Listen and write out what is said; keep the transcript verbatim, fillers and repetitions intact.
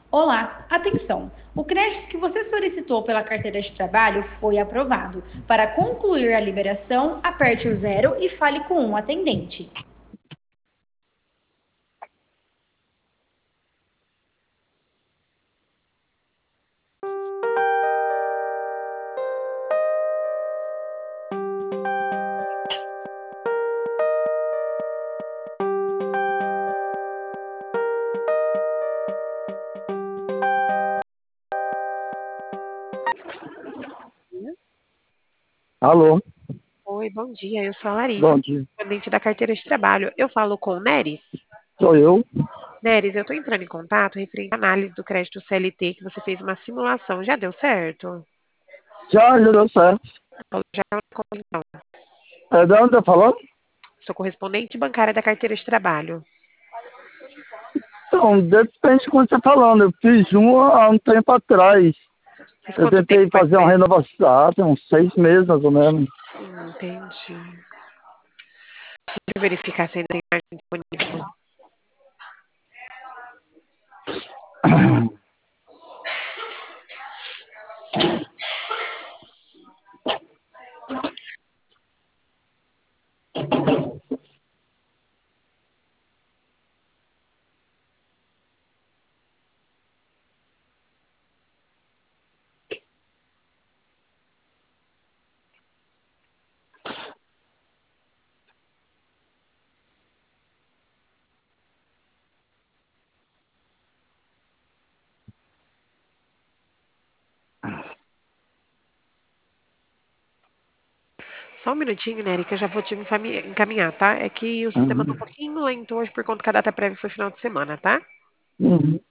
Olá, atenção! O crédito que você solicitou pela carteira de trabalho foi aprovado. Para concluir a liberação, aperte o zero e fale com um atendente. Alô, Oi, bom dia. Eu sou a Larissa, bom dia. atendente da carteira de trabalho. Eu falo com o Neres. Sou eu. Neres, eu estou entrando em contato referente à análise do crédito C L T que você fez uma simulação. Já deu certo? Já, já deu certo. Já então, É de onde tá falando? sou correspondente bancária da carteira de trabalho. Então, depende de quando você tá falando. Eu fiz uma há um tempo atrás. Faz Eu quanto tempo tentei mais fazer ou uma menos? renovação, ah, tem uns seis meses mais ou menos. Hum, entendi. Deixa eu verificar se ainda tem margem disponível. Só um minutinho, Nery, que eu já vou te enfami- encaminhar, tá? É que o sistema tá um Uhum. pouquinho lento hoje por conta que a data prévia foi final de semana, tá? Uhum.